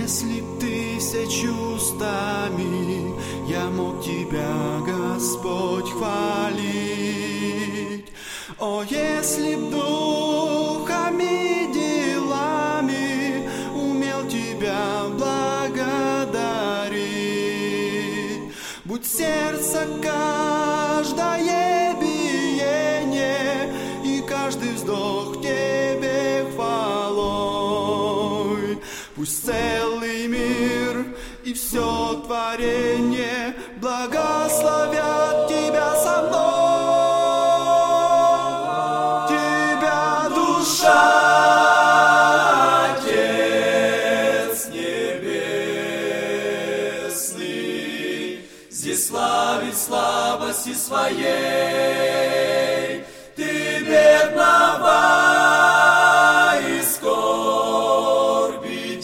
если б тысячу устами я мог тебя, Господь, хвалить. О, если б духами, делами умел тебя благодарить. Будь сердце каждое биение и каждый вздох тебе хвалой. Пусть целый мир и все творение благословят тебя со мной. Тебя, душа, Отец Небесный, здесь славит слабости своей. Ты бедного и скорби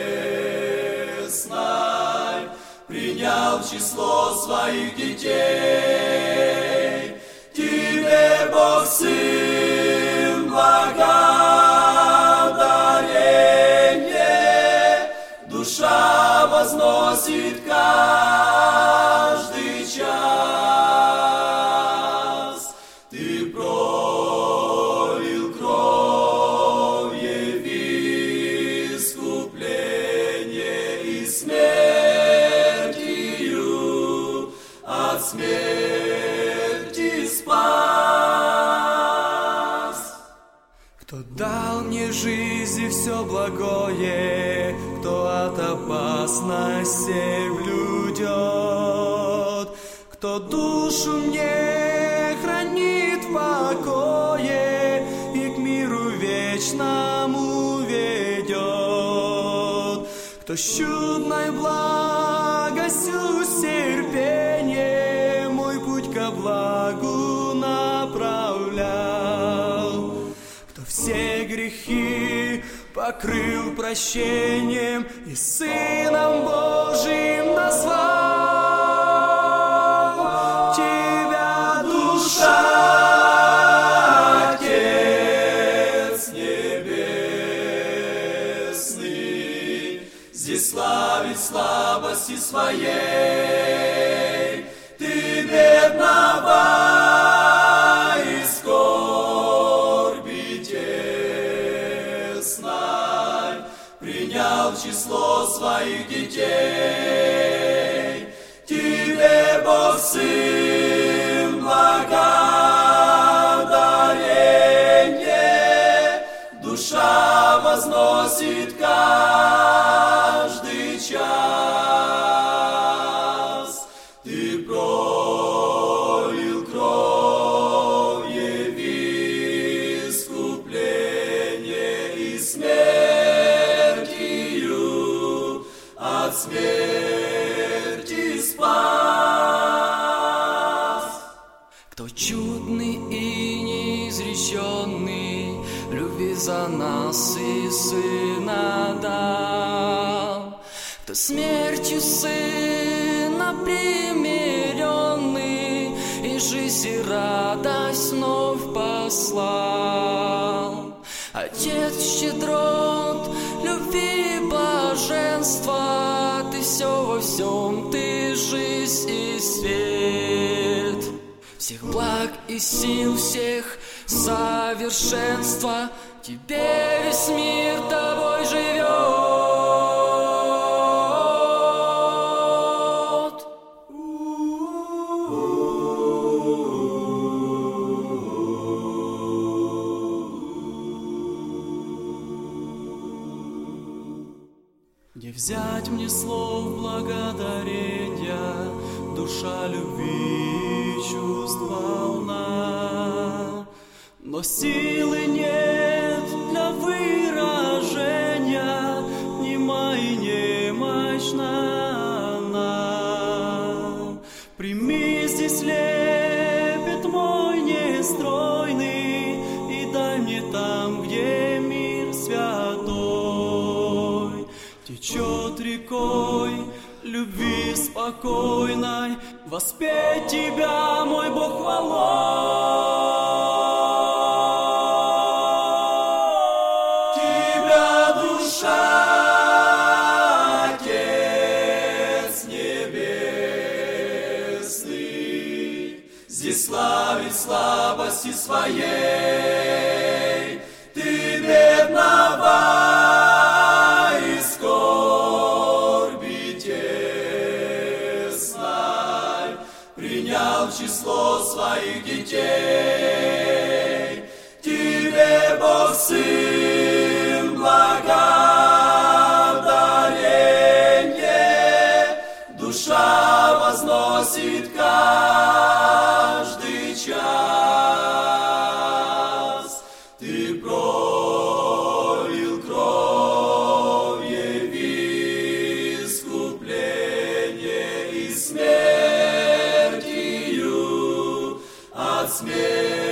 тесной принял в число своих детей. Тебе, Бог, Сын, благодарение, душа возносит каждый час. Ты пролил кровью искупление и смертью от смерти спас. Кто дал мне жизнь и все благое, кто от опасностей блюдет, кто душу мне хранит в покое и к миру вечному ведет, кто с чудной благостью с терпением мой путь ко благу направлял, кто все грехи покрыл прощением и Сыном Божиим назвал. Тебя, душа, Отец Небесный, здесь славит слабости своей. Ты бедного и скорби тесной принял в число своих детей. Тебе, Бог, Сын, благодарение, душа возносит каждый час. Ты пролил кровью искупление и смертью от смерти спас. Кто чудный и неизреченный любви за нас и Сына дал, кто смертью Сына примиренный и жизнь и радость вновь послал. Отец щедрот, любви, блаженства, ты все во всем, ты жизнь и свет. Всех благ и сил, всех совершенства, тебе весь мир тобой живет. Где взять мне слов благодарения, душа любви чувств полна, но силы нет для выражения, нема и немощна она. Прими здесь лепет мой нестройный и дай мне там, где мир святой течет рекой любви спокойной, воспеть тебя, мой Бог, хвалой. Тебя, душа здесь славить слабости своей. Ты бедного и скорби тесной принял в число своих детей. Тебе, Бог, Сын, благодаренье, душа возносит каждый час. Ты пролил кровью в искупление и смертью от смерти